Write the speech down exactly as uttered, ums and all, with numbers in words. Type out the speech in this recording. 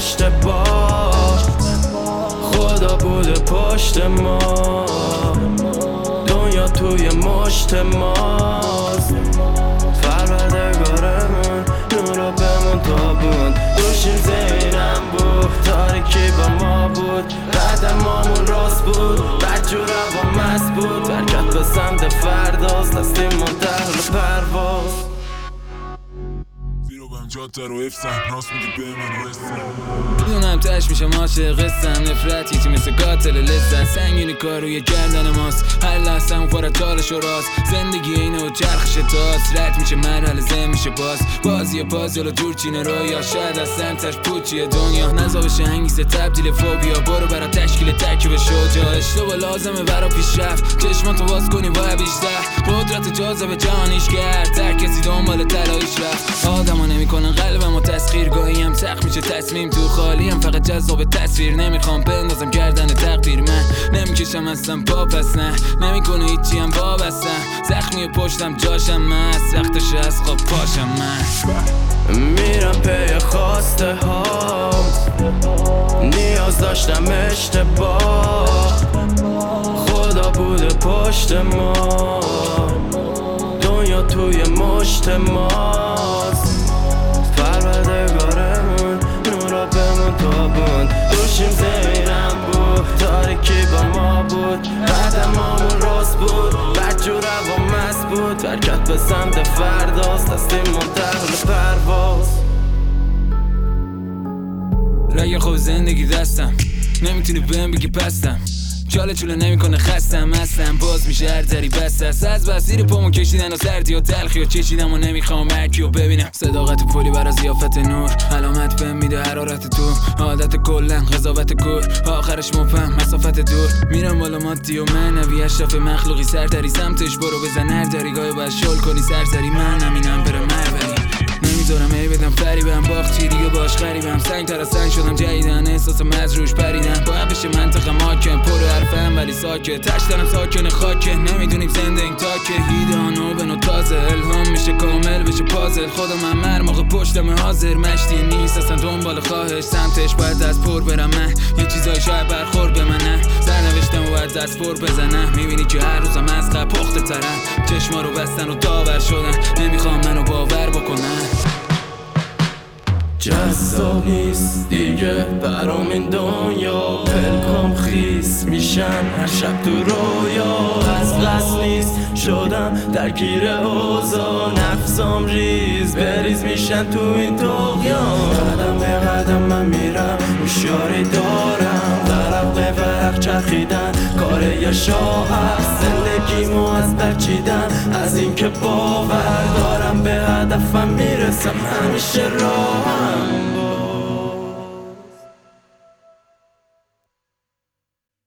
اشتباه خدا بوده پشت ما، دنیا توی مشت ماست. پروردگارمون نورا بمون تابون، دوشیم زیرم بود، تاریکی با ما بود، قدمامون راست بود، بدجور و مست بود. حرکت به سمت فرداست، دستیم منتقل پرواز. زیرو بهم جاده رو حفظم، راست میگه به من رسم. میدونم تش میشم عاشق قصم، نفرت هیچی مثل قاتل لذت، سنگینی کار روی گردن ماست، هر لحظه اون پر چالش و راست. زندگی اینه و چرخش تاست، رد میشه مرحله زن میشه باز، بازی پاز یالا دور چینه رویا، شاید از سنتش پوچیه دنیا، نزا بشه انگیزه تبدیل فوبیا، برو برا تشکیل ترکیب شجاع، اشتباه لازمه برا پیشرفت، چشماتو باز کنی باید بیشتر، قدرت جاذبه جهانیش کرد، هر کسی دنبال طلاییش رفت، آدما نمیکنن قلبمو تسخیر، گاهی هم سخت میشه تصمیم تو خالیم، فقط جذاب تصویر، نمیخوام بندازم گردن تقدیر، من نمیکشم اصلا پا پس نه، نمیکنه هیچی هم وابستم، زخمی پشتم جاشم مست، وقتش از خواب پاشم من، میرم پی خواسته هام، نیاز داشتم اشتباه خدا بوده پشت ما، دنیا توی مشت ماست. پروردگارمون نورا بمون تابون، دوشیم زیرم بود، تاریکی با ما بود، قدمامون راست بود، بدجور و مست بود. حرکت به سمت فرداست، دستیم منتقل پرواز. رگ خوب زندگی دستم، نمیتونی بهم بگی پستم، چاله چوله نمیکنه خستم هستم، باز میشه هر دری بست است، از بسیر پامون کشیدن و سردی و تلخی و چشیدم و نمیخوام مرکی و ببینم، صداقت پولی برا زیافت نور، علامت بهم میده حرارت تو، عادت کلن قضاوت کور، آخرش مفهم مسافت دور، میرم بالا مادی و معنوی، اشرف مخلوقی سرتری سمتش برو بزن هر دری، گاهی باید شل کنی سرسری، من همینم بره مروری، نمیذارم ای بدم فریبم، باختی دیگه باش غریبم، سنگ تر از سنگ شدم جدیدن، احساس مزروش پریدم، باید بشه منطقه ماکن، پر حرفم ولی ساکت، تشترم ساکن خاکه، نمیدونیم زنده این تاکه، هیدانو بنو تازه، الهام میشه کامل بشه پازل، خدا من مرماغ پشتم حاضر، مشتی نیست اصلا دنبال خواهش، سمتش باید از پر برم من، یه چیزای شاید برخور به منه، سرنوشتم و باید از پر بزنم، میبینی که هر روزم از قبل پخته ترم، چشما رو بستن و داور شدن، نمیخوام منو باور بکنن. جذاب نیست دیگه برام این دنیا، پلکام خیس میشن هر شب تو رویا، از قصد نیست شدم درگیر اوضاع، نفسام ریز بریز میشن تو این طغیان، قدم به قدم من میرم هوشیاری دارم، ورق به ورق چرخیدن کار یه شاهر، زندگیمو از برچیدن، از اینکه باور دارم به هدفم میرسم، همیشه راهم